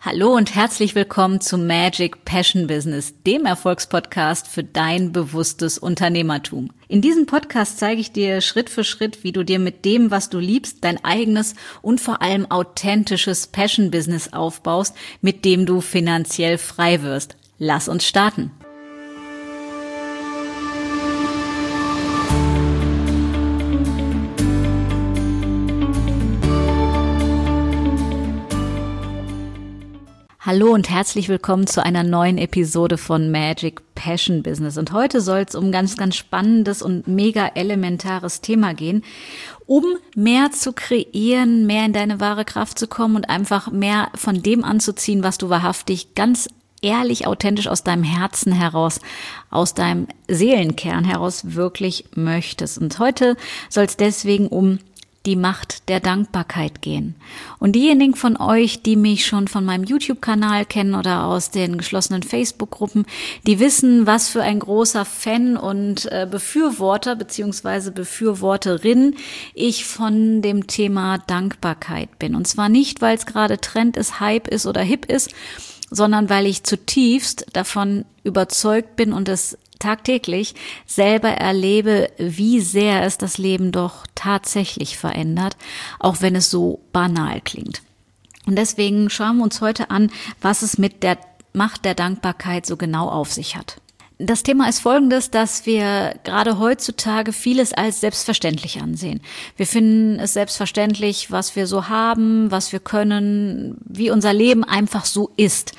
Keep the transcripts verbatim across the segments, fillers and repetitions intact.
Hallo und herzlich willkommen zu Magic Passion Business, dem Erfolgspodcast für dein bewusstes Unternehmertum. In diesem Podcast zeige ich dir Schritt für Schritt, wie du dir mit dem, was du liebst, dein eigenes und vor allem authentisches Passion Business aufbaust, mit dem du finanziell frei wirst. Lass uns starten. Hallo und herzlich willkommen zu einer neuen Episode von Magic Passion Business. Und heute soll es um ein ganz, ganz spannendes und mega elementares Thema gehen, um mehr zu kreieren, mehr in deine wahre Kraft zu kommen und einfach mehr von dem anzuziehen, was du wahrhaftig ganz ehrlich, authentisch aus deinem Herzen heraus, aus deinem Seelenkern heraus wirklich möchtest. Und heute soll es deswegen um die Macht der Dankbarkeit gehen. Und diejenigen von euch, die mich schon von meinem YouTube-Kanal kennen oder aus den geschlossenen Facebook-Gruppen, die wissen, was für ein großer Fan und äh, Befürworter bzw. Befürworterin ich von dem Thema Dankbarkeit bin. Und zwar nicht, weil es gerade Trend ist, Hype ist oder hip ist, sondern weil ich zutiefst davon überzeugt bin und es tagtäglich selber erlebe, wie sehr es das Leben doch tatsächlich verändert, auch wenn es so banal klingt. Und deswegen schauen wir uns heute an, was es mit der Macht der Dankbarkeit so genau auf sich hat. Das Thema ist folgendes, dass wir gerade heutzutage vieles als selbstverständlich ansehen. Wir finden es selbstverständlich, was wir so haben, was wir können, wie unser Leben einfach so ist.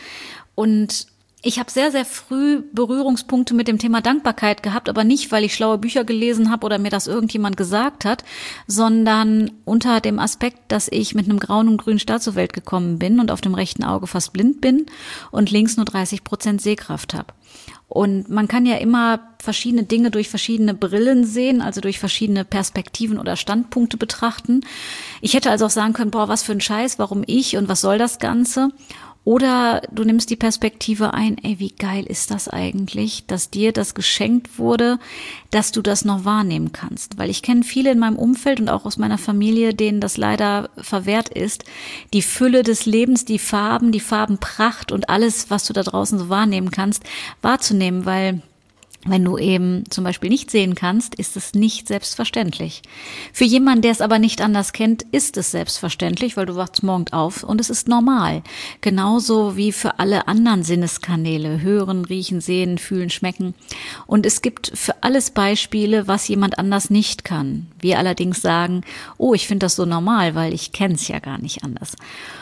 Und ich habe sehr, sehr früh Berührungspunkte mit dem Thema Dankbarkeit gehabt, aber nicht, weil ich schlaue Bücher gelesen habe oder mir das irgendjemand gesagt hat, sondern unter dem Aspekt, dass ich mit einem grauen und grünen Star zur Welt gekommen bin und auf dem rechten Auge fast blind bin und links nur dreißig Prozent Sehkraft habe. Und man kann ja immer verschiedene Dinge durch verschiedene Brillen sehen, also durch verschiedene Perspektiven oder Standpunkte betrachten. Ich hätte also auch sagen können, boah, was für ein Scheiß, warum ich und was soll das Ganze? Oder du nimmst die Perspektive ein, ey, wie geil ist das eigentlich, dass dir das geschenkt wurde, dass du das noch wahrnehmen kannst. Weil ich kenne viele in meinem Umfeld und auch aus meiner Familie, denen das leider verwehrt ist, die Fülle des Lebens, die Farben, die Farbenpracht und alles, was du da draußen so wahrnehmen kannst, wahrzunehmen, weil wenn du eben zum Beispiel nicht sehen kannst, ist es nicht selbstverständlich. Für jemanden, der es aber nicht anders kennt, ist es selbstverständlich, weil du wachst morgens auf und es ist normal. Genauso wie für alle anderen Sinneskanäle, hören, riechen, sehen, fühlen, schmecken. Und es gibt für alles Beispiele, was jemand anders nicht kann. Wir allerdings sagen, oh, ich finde das so normal, weil ich kenne es ja gar nicht anders.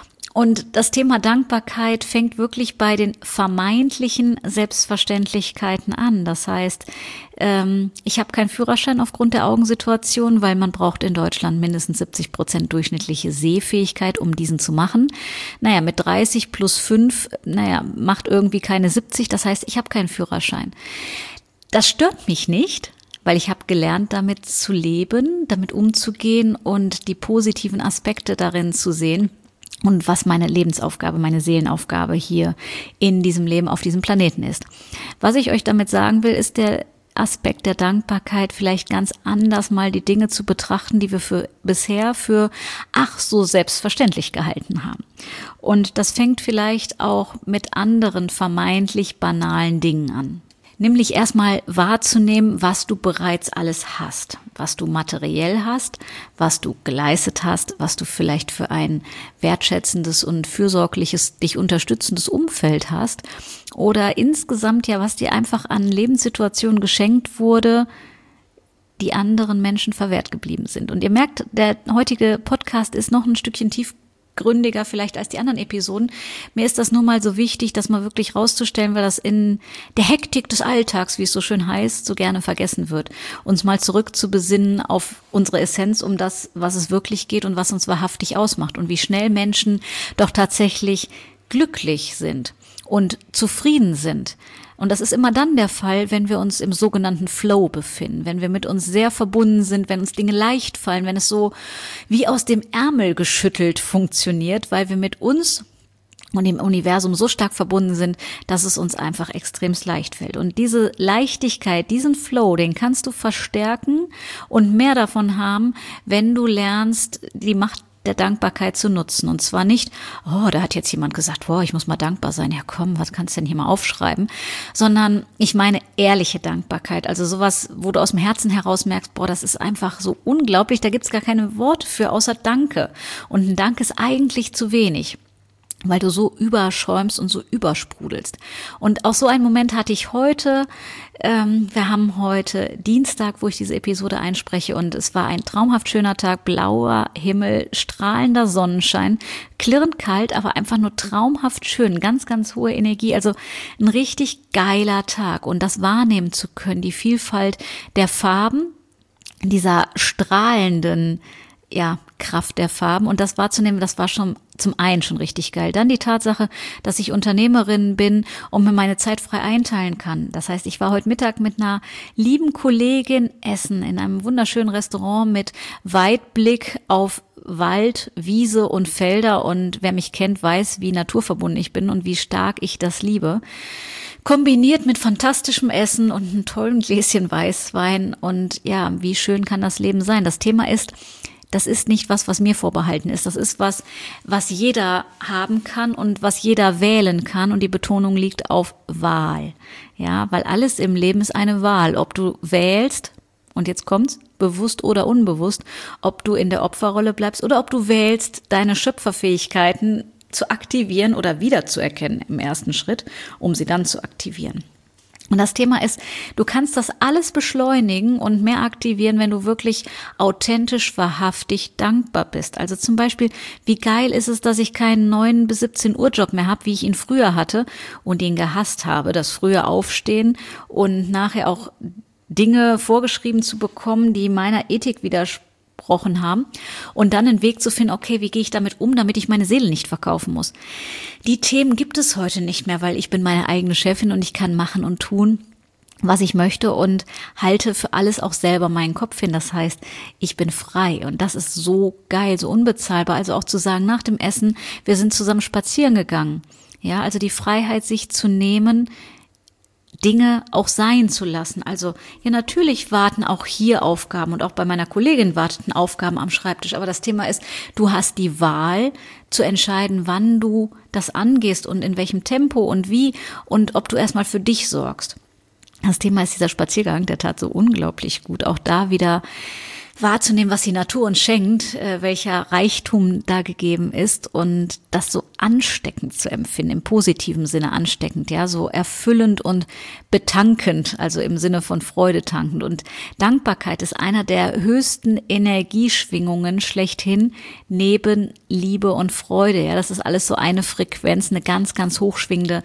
Und das Thema Dankbarkeit fängt wirklich bei den vermeintlichen Selbstverständlichkeiten an. Das heißt, ähm, ich habe keinen Führerschein aufgrund der Augensituation, weil man braucht in Deutschland mindestens siebzig Prozent durchschnittliche Sehfähigkeit, um diesen zu machen. Naja, mit dreißig plus fünf, naja, macht irgendwie keine siebzig. Das heißt, ich habe keinen Führerschein. Das stört mich nicht, weil ich habe gelernt, damit zu leben, damit umzugehen und die positiven Aspekte darin zu sehen. Und was meine Lebensaufgabe, meine Seelenaufgabe hier in diesem Leben auf diesem Planeten ist. Was ich euch damit sagen will, ist der Aspekt der Dankbarkeit, vielleicht ganz anders mal die Dinge zu betrachten, die wir für bisher für ach so selbstverständlich gehalten haben. Und das fängt vielleicht auch mit anderen vermeintlich banalen Dingen an. Nämlich erstmal wahrzunehmen, was du bereits alles hast, was du materiell hast, was du geleistet hast, was du vielleicht für ein wertschätzendes und fürsorgliches, dich unterstützendes Umfeld hast oder insgesamt ja, was dir einfach an Lebenssituationen geschenkt wurde, die anderen Menschen verwehrt geblieben sind. Und ihr merkt, der heutige Podcast ist noch ein Stückchen tief gründiger vielleicht als die anderen Episoden. Mir ist das nur mal so wichtig, das mal wirklich rauszustellen, weil das in der Hektik des Alltags, wie es so schön heißt, so gerne vergessen wird. Uns mal zurück zu besinnen auf unsere Essenz, um das, was es wirklich geht und was uns wahrhaftig ausmacht und wie schnell Menschen doch tatsächlich glücklich sind und zufrieden sind. Und das ist immer dann der Fall, wenn wir uns im sogenannten Flow befinden, wenn wir mit uns sehr verbunden sind, wenn uns Dinge leicht fallen, wenn es so wie aus dem Ärmel geschüttelt funktioniert, weil wir mit uns und dem Universum so stark verbunden sind, dass es uns einfach extremst leicht fällt. Und diese Leichtigkeit, diesen Flow, den kannst du verstärken und mehr davon haben, wenn du lernst, die Macht der Dankbarkeit zu nutzen. Und zwar nicht, oh, da hat jetzt jemand gesagt, boah, ich muss mal dankbar sein. Ja komm, was kannst du denn hier mal aufschreiben? Sondern ich meine ehrliche Dankbarkeit. Also sowas, wo du aus dem Herzen heraus merkst, boah, das ist einfach so unglaublich. Da gibt's gar keine Worte für, außer Danke. Und ein Dank ist eigentlich zu wenig, weil du so überschäumst und so übersprudelst. Und auch so einen Moment hatte ich heute. Ähm, wir haben heute Dienstag, wo ich diese Episode einspreche, und es war ein traumhaft schöner Tag, blauer Himmel, strahlender Sonnenschein, klirrend kalt, aber einfach nur traumhaft schön, ganz, ganz hohe Energie, also ein richtig geiler Tag. Und das wahrnehmen zu können, die Vielfalt der Farben, dieser strahlenden ja, Kraft der Farben, und das wahrzunehmen, das war schon zum einen schon richtig geil. Dann die Tatsache, dass ich Unternehmerin bin und mir meine Zeit frei einteilen kann. Das heißt, ich war heute Mittag mit einer lieben Kollegin essen in einem wunderschönen Restaurant mit Weitblick auf Wald, Wiese und Felder, und wer mich kennt, weiß, wie naturverbunden ich bin und wie stark ich das liebe. Kombiniert mit fantastischem Essen und einem tollen Gläschen Weißwein, und ja, wie schön kann das Leben sein? Das Thema ist, das ist nicht was, was mir vorbehalten ist. Das ist was, was jeder haben kann und was jeder wählen kann. Und die Betonung liegt auf Wahl. Ja, weil alles im Leben ist eine Wahl. Ob du wählst, und jetzt kommt's, bewusst oder unbewusst, ob du in der Opferrolle bleibst oder ob du wählst, deine Schöpferfähigkeiten zu aktivieren oder wiederzuerkennen im ersten Schritt, um sie dann zu aktivieren. Und das Thema ist, du kannst das alles beschleunigen und mehr aktivieren, wenn du wirklich authentisch, wahrhaftig dankbar bist. Also zum Beispiel, wie geil ist es, dass ich keinen neun bis siebzehn Uhr Job mehr habe, wie ich ihn früher hatte und ihn gehasst habe. Das frühe Aufstehen und nachher auch Dinge vorgeschrieben zu bekommen, die meiner Ethik widersprechen haben, und dann einen Weg zu finden, okay, wie gehe ich damit um, damit ich meine Seele nicht verkaufen muss. Die Themen gibt es heute nicht mehr, weil ich bin meine eigene Chefin und ich kann machen und tun, was ich möchte, und halte für alles auch selber meinen Kopf hin. Das heißt, ich bin frei, und das ist so geil, so unbezahlbar. Also auch zu sagen, nach dem Essen, wir sind zusammen spazieren gegangen. Ja, also die Freiheit, sich zu nehmen, Dinge auch sein zu lassen. Also ja, natürlich warten auch hier Aufgaben, und auch bei meiner Kollegin warteten Aufgaben am Schreibtisch. Aber das Thema ist, du hast die Wahl zu entscheiden, wann du das angehst und in welchem Tempo und wie, und ob du erstmal für dich sorgst. Das Thema ist dieser Spaziergang, der tat so unglaublich gut. Auch da wieder wahrzunehmen, was die Natur uns schenkt, äh, welcher Reichtum da gegeben ist, und das so ansteckend zu empfinden, im positiven Sinne ansteckend, ja, so erfüllend und betankend, also im Sinne von Freude tankend. Und Dankbarkeit ist einer der höchsten Energieschwingungen schlechthin, neben Liebe und Freude, ja, das ist alles so eine Frequenz, eine ganz, ganz hochschwingende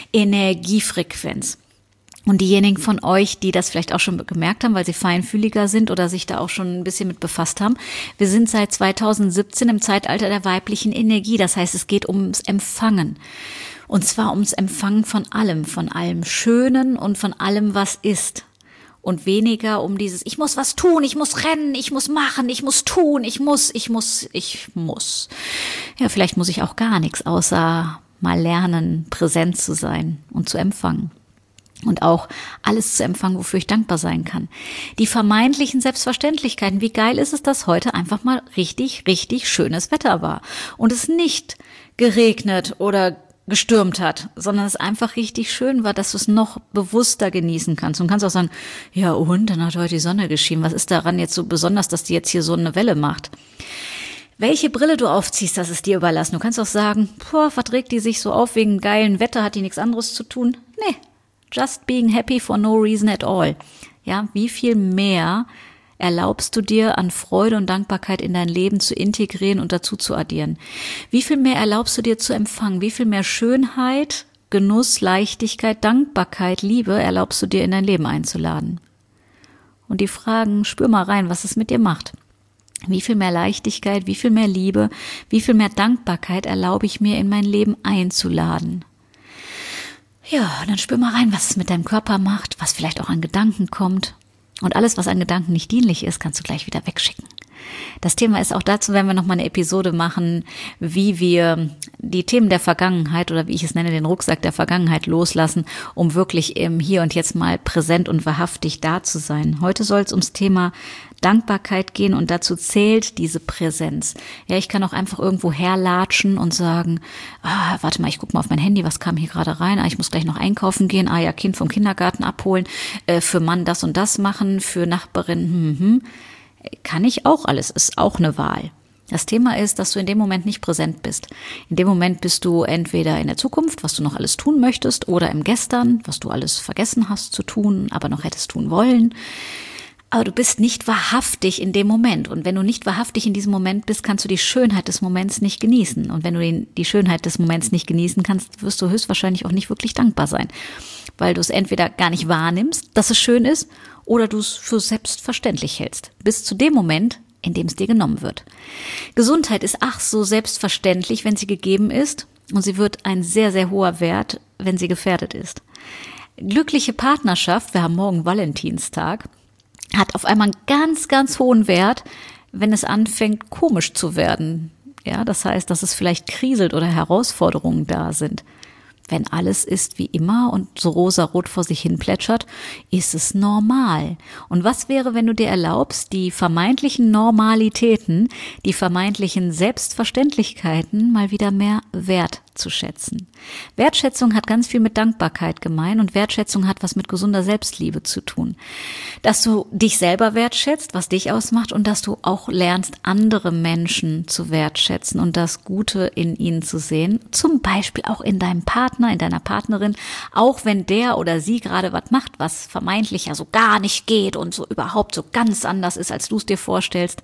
Energiefrequenz. Und diejenigen von euch, die das vielleicht auch schon gemerkt haben, weil sie feinfühliger sind oder sich da auch schon ein bisschen mit befasst haben, wir sind seit zweitausendsiebzehn im Zeitalter der weiblichen Energie. Das heißt, es geht ums Empfangen. Und zwar ums Empfangen von allem, von allem Schönen und von allem, was ist. Und weniger um dieses, ich muss was tun, ich muss rennen, ich muss machen, ich muss tun, ich muss, ich muss, ich muss. Ja, vielleicht muss ich auch gar nichts, außer mal lernen, präsent zu sein und zu empfangen. Und auch alles zu empfangen, wofür ich dankbar sein kann. Die vermeintlichen Selbstverständlichkeiten. Wie geil ist es, dass heute einfach mal richtig, richtig schönes Wetter war. Und es nicht geregnet oder gestürmt hat, sondern es einfach richtig schön war, dass du es noch bewusster genießen kannst. Und kannst auch sagen, ja und, dann hat heute die Sonne geschienen. Was ist daran jetzt so besonders, dass die jetzt hier so eine Welle macht? Welche Brille du aufziehst, das ist dir überlassen. Du kannst auch sagen, boah, verträgt die sich so auf wegen geilen Wetter, hat die nichts anderes zu tun? Nee. Just being happy for no reason at all. Ja, wie viel mehr erlaubst du dir an Freude und Dankbarkeit in dein Leben zu integrieren und dazu zu addieren? Wie viel mehr erlaubst du dir zu empfangen? Wie viel mehr Schönheit, Genuss, Leichtigkeit, Dankbarkeit, Liebe erlaubst du dir in dein Leben einzuladen? Und die Fragen, spür mal rein, was es mit dir macht. Wie viel mehr Leichtigkeit, wie viel mehr Liebe, wie viel mehr Dankbarkeit erlaube ich mir in mein Leben einzuladen? Ja, dann spür mal rein, was es mit deinem Körper macht, was vielleicht auch an Gedanken kommt. Und alles, was an Gedanken nicht dienlich ist, kannst du gleich wieder wegschicken. Das Thema ist auch dazu, wenn wir nochmal eine Episode machen, wie wir die Themen der Vergangenheit oder wie ich es nenne, den Rucksack der Vergangenheit loslassen, um wirklich im Hier und Jetzt mal präsent und wahrhaftig da zu sein. Heute soll es ums Thema Dankbarkeit gehen und dazu zählt diese Präsenz. Ja, ich kann auch einfach irgendwo herlatschen und sagen, ah, warte mal, ich gucke mal auf mein Handy, was kam hier gerade rein? Ah, ich muss gleich noch einkaufen gehen. Ah ja, Kind vom Kindergarten abholen, äh, für Mann das und das machen, für Nachbarin, hm, hm. Kann ich auch alles, ist auch eine Wahl. Das Thema ist, dass du in dem Moment nicht präsent bist. In dem Moment bist du entweder in der Zukunft, was du noch alles tun möchtest, oder im Gestern, was du alles vergessen hast zu tun, aber noch hättest tun wollen. Aber du bist nicht wahrhaftig in dem Moment. Und wenn du nicht wahrhaftig in diesem Moment bist, kannst du die Schönheit des Moments nicht genießen. Und wenn du den, die Schönheit des Moments nicht genießen kannst, wirst du höchstwahrscheinlich auch nicht wirklich dankbar sein. Weil du es entweder gar nicht wahrnimmst, dass es schön ist, oder du es für selbstverständlich hältst. Bis zu dem Moment, in dem es dir genommen wird. Gesundheit ist ach so selbstverständlich, wenn sie gegeben ist. Und sie wird ein sehr, sehr hoher Wert, wenn sie gefährdet ist. Glückliche Partnerschaft, wir haben morgen Valentinstag, hat auf einmal einen ganz, ganz hohen Wert, wenn es anfängt, komisch zu werden. Ja, das heißt, dass es vielleicht kriselt oder Herausforderungen da sind. Wenn alles ist wie immer und so rosarot vor sich hin plätschert, ist es normal. Und was wäre, wenn du dir erlaubst, die vermeintlichen Normalitäten, die vermeintlichen Selbstverständlichkeiten mal wieder mehr wertzuschätzen? Wertschätzung hat ganz viel mit Dankbarkeit gemein und Wertschätzung hat was mit gesunder Selbstliebe zu tun. Dass du dich selber wertschätzt, was dich ausmacht, und dass du auch lernst, andere Menschen zu wertschätzen und das Gute in ihnen zu sehen. Zum Beispiel auch in deinem Partner, in deiner Partnerin, auch wenn der oder sie gerade was macht, was vermeintlich ja so gar nicht geht und so überhaupt so ganz anders ist, als du es dir vorstellst.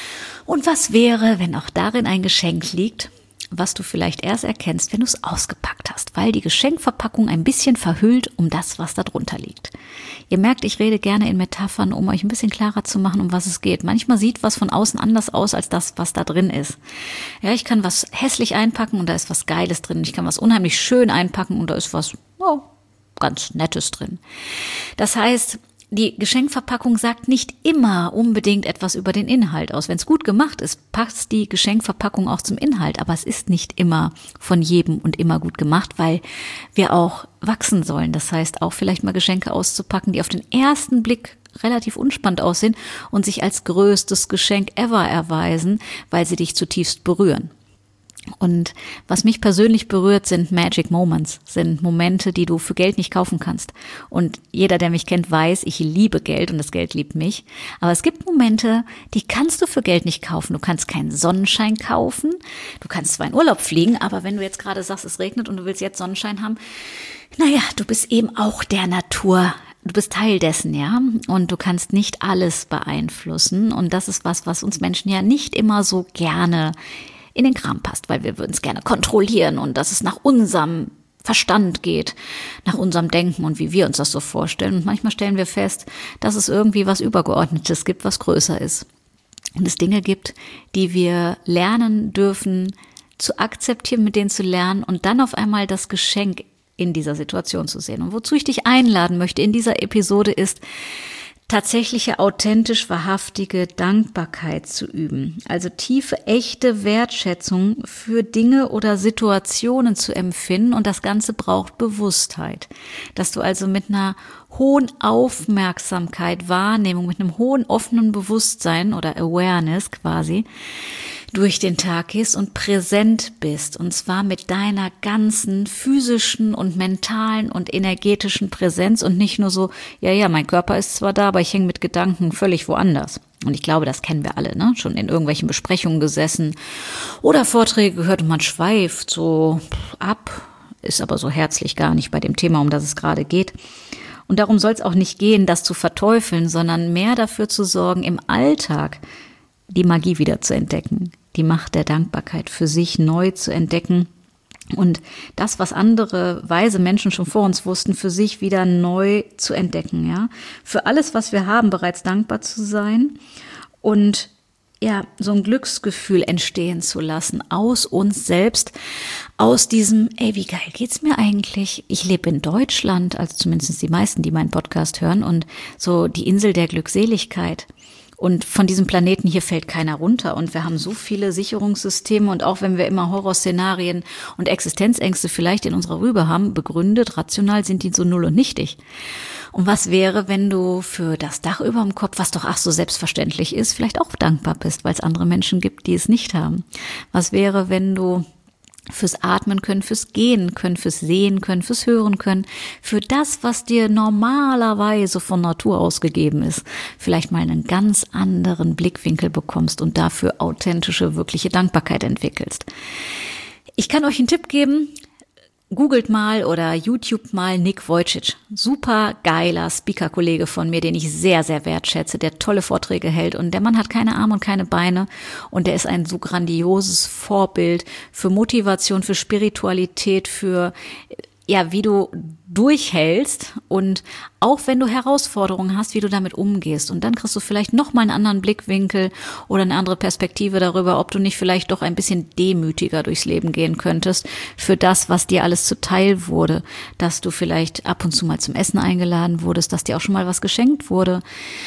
Und was wäre, wenn auch darin ein Geschenk liegt, was du vielleicht erst erkennst, wenn du es ausgepackt hast, weil die Geschenkverpackung ein bisschen verhüllt um das, was da drunter liegt. Ihr merkt, ich rede gerne in Metaphern, um euch ein bisschen klarer zu machen, um was es geht. Manchmal sieht was von außen anders aus, als das, was da drin ist. Ja, ich kann was hässlich einpacken und da ist was Geiles drin. Ich kann was unheimlich schön einpacken und da ist was, oh, ganz Nettes drin. Das heißt, die Geschenkverpackung sagt nicht immer unbedingt etwas über den Inhalt aus. Wenn es gut gemacht ist, passt die Geschenkverpackung auch zum Inhalt. Aber es ist nicht immer von jedem und immer gut gemacht, weil wir auch wachsen sollen. Das heißt, auch vielleicht mal Geschenke auszupacken, die auf den ersten Blick relativ unspannend aussehen und sich als größtes Geschenk ever erweisen, weil sie dich zutiefst berühren. Und was mich persönlich berührt, sind Magic Moments, sind Momente, die du für Geld nicht kaufen kannst. Und jeder, der mich kennt, weiß, ich liebe Geld und das Geld liebt mich. Aber es gibt Momente, die kannst du für Geld nicht kaufen. Du kannst keinen Sonnenschein kaufen. Du kannst zwar in Urlaub fliegen, aber wenn du jetzt gerade sagst, es regnet und du willst jetzt Sonnenschein haben, naja, du bist eben auch der Natur. Du bist Teil dessen, ja, und du kannst nicht alles beeinflussen. Und das ist was, was uns Menschen ja nicht immer so gerne in den Kram passt, weil wir würden es gerne kontrollieren und dass es nach unserem Verstand geht, nach unserem Denken und wie wir uns das so vorstellen. Und manchmal stellen wir fest, dass es irgendwie was Übergeordnetes gibt, was größer ist. Und es Dinge gibt, die wir lernen dürfen, zu akzeptieren, mit denen zu lernen und dann auf einmal das Geschenk in dieser Situation zu sehen. Und wozu ich dich einladen möchte in dieser Episode ist, tatsächliche, authentisch, wahrhaftige Dankbarkeit zu üben. Also tiefe, echte Wertschätzung für Dinge oder Situationen zu empfinden. Und das Ganze braucht Bewusstheit. Dass du also mit einer hohen Aufmerksamkeit, Wahrnehmung, mit einem hohen offenen Bewusstsein oder Awareness quasi durch den Tag gehst und präsent bist. Und zwar mit deiner ganzen physischen und mentalen und energetischen Präsenz und nicht nur so, ja, ja, mein Körper ist zwar da, aber ich hänge mit Gedanken völlig woanders. Und ich glaube, das kennen wir alle, ne? Schon in irgendwelchen Besprechungen gesessen oder Vorträge gehört und man schweift so ab, ist aber so herzlich gar nicht bei dem Thema, um das es gerade geht. Und darum soll es auch nicht gehen, das zu verteufeln, sondern mehr dafür zu sorgen, im Alltag die Magie wieder zu entdecken, die Macht der Dankbarkeit für sich neu zu entdecken und das, was andere weise Menschen schon vor uns wussten, für sich wieder neu zu entdecken, ja, für alles, was wir haben, bereits dankbar zu sein und ja, so ein Glücksgefühl entstehen zu lassen aus uns selbst, aus diesem, ey, wie geil geht's mir eigentlich? Ich lebe in Deutschland, also zumindest die meisten, die meinen Podcast hören und so die Insel der Glückseligkeit. Und von diesem Planeten hier fällt keiner runter. Und wir haben so viele Sicherungssysteme. Und auch wenn wir immer Horrorszenarien und Existenzängste vielleicht in unserer Rübe haben, begründet, rational sind die so null und nichtig. Und was wäre, wenn du für das Dach über dem Kopf, was doch ach so selbstverständlich ist, vielleicht auch dankbar bist, weil es andere Menschen gibt, die es nicht haben? Was wäre, wenn du fürs Atmen können, fürs Gehen können, fürs Sehen können, fürs Hören können, für das, was dir normalerweise von Natur aus gegeben ist, vielleicht mal einen ganz anderen Blickwinkel bekommst und dafür authentische, wirkliche Dankbarkeit entwickelst. Ich kann euch einen Tipp geben. Googelt mal oder YouTube mal Nick Vujicic. Super geiler Speaker-Kollege von mir, den ich sehr, sehr wertschätze, der tolle Vorträge hält. Und der Mann hat keine Arme und keine Beine. Und der ist ein so grandioses Vorbild für Motivation, für Spiritualität, für ja, wie du durchhältst und auch wenn du Herausforderungen hast, wie du damit umgehst. Und dann kriegst du vielleicht nochmal einen anderen Blickwinkel oder eine andere Perspektive darüber, ob du nicht vielleicht doch ein bisschen demütiger durchs Leben gehen könntest für das, was dir alles zuteil wurde, dass du vielleicht ab und zu mal zum Essen eingeladen wurdest, dass dir auch schon mal was geschenkt wurde,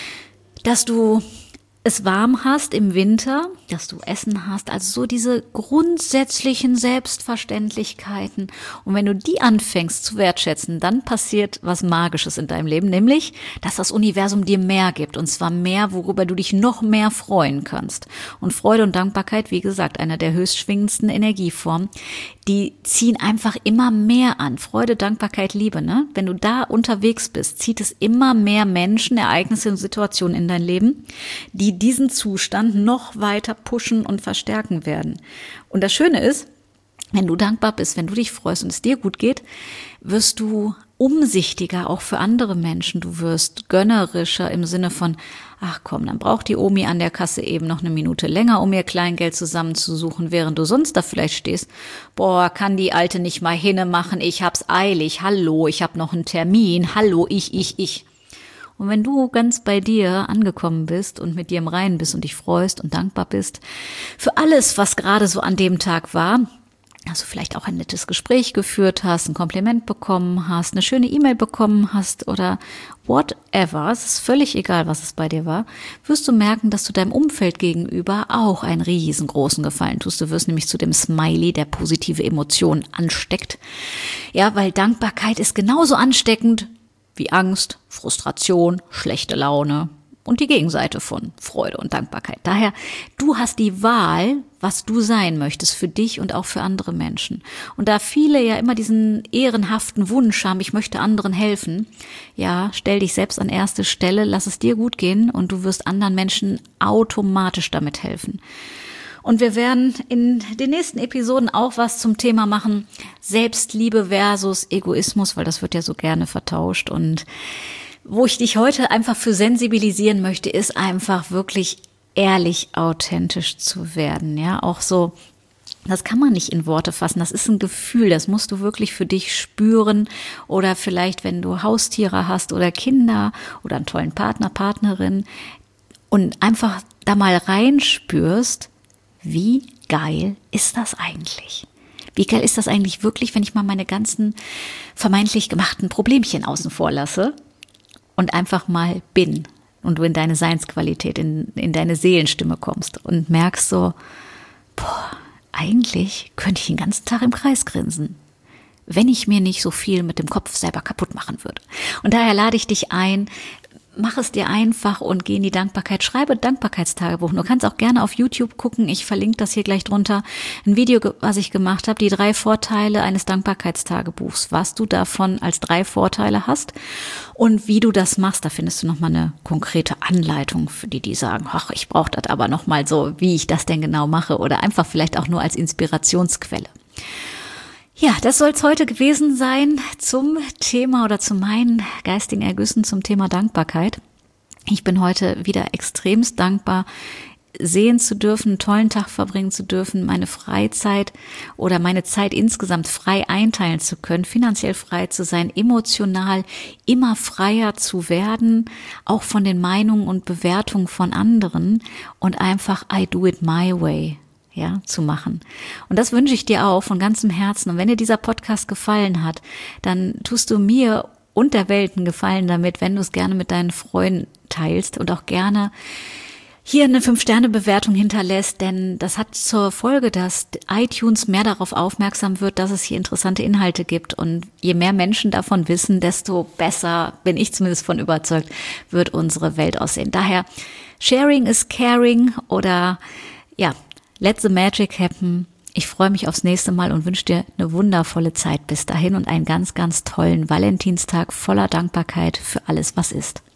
dass du es warm hast im Winter, dass du Essen hast, also so diese grundsätzlichen Selbstverständlichkeiten. Und wenn du die anfängst zu wertschätzen, dann passiert was Magisches in deinem Leben, nämlich, dass das Universum dir mehr gibt. Und zwar mehr, worüber du dich noch mehr freuen kannst. Und Freude und Dankbarkeit, wie gesagt, einer der höchst schwingendsten Energieformen, die ziehen einfach immer mehr an. Freude, Dankbarkeit, Liebe, ne? Wenn du da unterwegs bist, zieht es immer mehr Menschen, Ereignisse und Situationen in dein Leben, die diesen Zustand noch weiter pushen und verstärken werden. Und das Schöne ist, wenn du dankbar bist, wenn du dich freust und es dir gut geht, wirst du umsichtiger auch für andere Menschen. Du wirst gönnerischer im Sinne von, ach komm, dann braucht die Omi an der Kasse eben noch eine Minute länger, um ihr Kleingeld zusammenzusuchen, während du sonst da vielleicht stehst. Boah, kann die Alte nicht mal hinne machen, ich hab's eilig, hallo, ich hab noch einen Termin, hallo, ich, ich, ich. Und wenn du ganz bei dir angekommen bist und mit dir im Reinen bist und dich freust und dankbar bist für alles, was gerade so an dem Tag war, also vielleicht auch ein nettes Gespräch geführt hast, ein Kompliment bekommen hast, eine schöne E-Mail bekommen hast oder whatever, es ist völlig egal, was es bei dir war, wirst du merken, dass du deinem Umfeld gegenüber auch einen riesengroßen Gefallen tust. Du wirst nämlich zu dem Smiley, der positive Emotionen ansteckt. Ja, weil Dankbarkeit ist genauso ansteckend wie Angst, Frustration, schlechte Laune und die Gegenseite von Freude und Dankbarkeit. Daher, du hast die Wahl, was du sein möchtest für dich und auch für andere Menschen. Und da viele ja immer diesen ehrenhaften Wunsch haben, ich möchte anderen helfen, ja, stell dich selbst an erste Stelle, lass es dir gut gehen und du wirst anderen Menschen automatisch damit helfen. Und wir werden in den nächsten Episoden auch was zum Thema machen, Selbstliebe versus Egoismus, weil das wird ja so gerne vertauscht. Und wo ich dich heute einfach für sensibilisieren möchte, ist einfach wirklich ehrlich, authentisch zu werden. Ja, auch so, das kann man nicht in Worte fassen. Das ist ein Gefühl, das musst du wirklich für dich spüren. Oder vielleicht, wenn du Haustiere hast oder Kinder oder einen tollen Partner, Partnerin und einfach da mal reinspürst, wie geil ist das eigentlich? Wie geil ist das eigentlich wirklich, wenn ich mal meine ganzen vermeintlich gemachten Problemchen außen vor lasse und einfach mal bin und du in deine Seinsqualität, in, in deine Seelenstimme kommst und merkst so, boah, eigentlich könnte ich den ganzen Tag im Kreis grinsen, wenn ich mir nicht so viel mit dem Kopf selber kaputt machen würde. Und daher lade ich dich ein, mach es dir einfach und geh in die Dankbarkeit. Schreibe Dankbarkeitstagebuch. Du kannst auch gerne auf YouTube gucken. Ich verlinke das hier gleich drunter. Ein Video, was ich gemacht habe, die drei Vorteile eines Dankbarkeitstagebuchs. Was du davon als drei Vorteile hast und wie du das machst. Da findest du nochmal eine konkrete Anleitung für die, die sagen, ach, ich brauche das aber nochmal so, wie ich das denn genau mache. Oder einfach vielleicht auch nur als Inspirationsquelle. Ja, das soll es heute gewesen sein zum Thema oder zu meinen geistigen Ergüssen zum Thema Dankbarkeit. Ich bin heute wieder extremst dankbar, sehen zu dürfen, einen tollen Tag verbringen zu dürfen, meine Freizeit oder meine Zeit insgesamt frei einteilen zu können, finanziell frei zu sein, emotional immer freier zu werden, auch von den Meinungen und Bewertungen von anderen und einfach I do it my way. Ja, zu machen. Und das wünsche ich dir auch von ganzem Herzen. Und wenn dir dieser Podcast gefallen hat, dann tust du mir und der Welt einen Gefallen damit, wenn du es gerne mit deinen Freunden teilst und auch gerne hier eine fünf Sterne Bewertung hinterlässt, denn das hat zur Folge, dass iTunes mehr darauf aufmerksam wird, dass es hier interessante Inhalte gibt. Und je mehr Menschen davon wissen, desto besser, bin ich zumindest von überzeugt, wird unsere Welt aussehen. Daher, Sharing is Caring oder ja, let the magic happen. Ich freue mich aufs nächste Mal und wünsche dir eine wundervolle Zeit bis dahin und einen ganz, ganz tollen Valentinstag voller Dankbarkeit für alles, was ist.